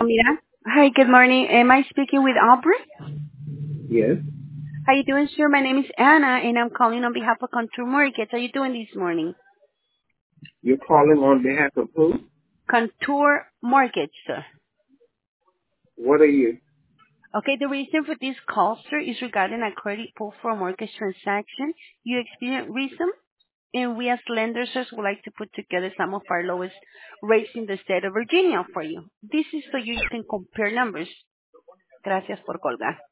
Mira. Hi, good morning. Am I speaking with Aubrey? Yes. How you doing, sir? My name is Anna, and I'm calling on behalf of Contour Mortgage. How you doing this morning? You're calling on behalf of who? Contour Mortgage, sir. What are you? Okay, the reason for this call, sir, is regarding a credit pull for a mortgage transaction you experienced recently, and we as lenders sir, would like to put together some of our lowest rates in the state of Virginia for you. This is so you can compare numbers. Gracias por colgar.